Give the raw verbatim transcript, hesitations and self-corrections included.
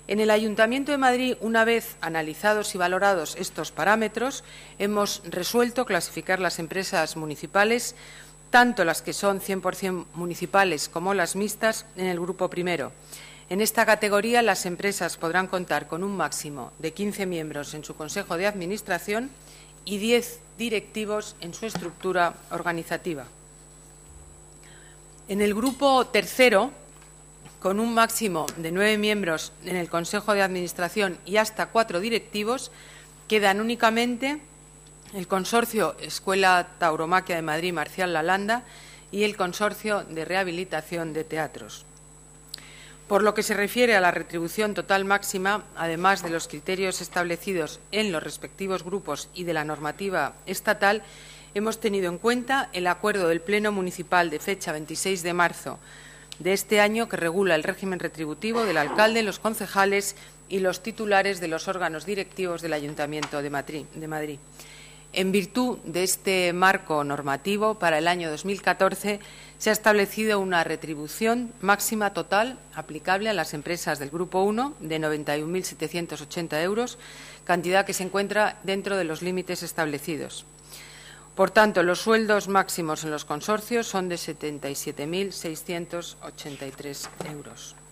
En el Ayuntamiento de Madrid, una vez analizados y valorados estos parámetros, hemos resuelto clasificar las empresas municipales, tanto las que son cien por cien municipales como las mixtas, en el grupo primero. En esta categoría, las empresas podrán contar con un máximo de quince miembros en su Consejo de Administración y diez directivos en su estructura organizativa. En el grupo tercero, con un máximo de nueve miembros en el Consejo de Administración y hasta cuatro directivos, quedan únicamente el Consorcio Escuela Tauromaquia de Madrid Marcial Lalanda y el Consorcio de Rehabilitación de Teatros. Por lo que se refiere a la retribución total máxima, además de los criterios establecidos en los respectivos grupos y de la normativa estatal, hemos tenido en cuenta el acuerdo del Pleno Municipal de fecha veintiséis de marzo de este año que regula el régimen retributivo del alcalde, los concejales y los titulares de los órganos directivos del Ayuntamiento de Madrid. En virtud de este marco normativo, para el año dos mil catorce se ha establecido una retribución máxima total aplicable a las empresas del Grupo uno de noventa y un mil setecientos ochenta euros, cantidad que se encuentra dentro de los límites establecidos. Por tanto, los sueldos máximos en los consorcios son de setenta y siete mil seiscientos ochenta y tres euros.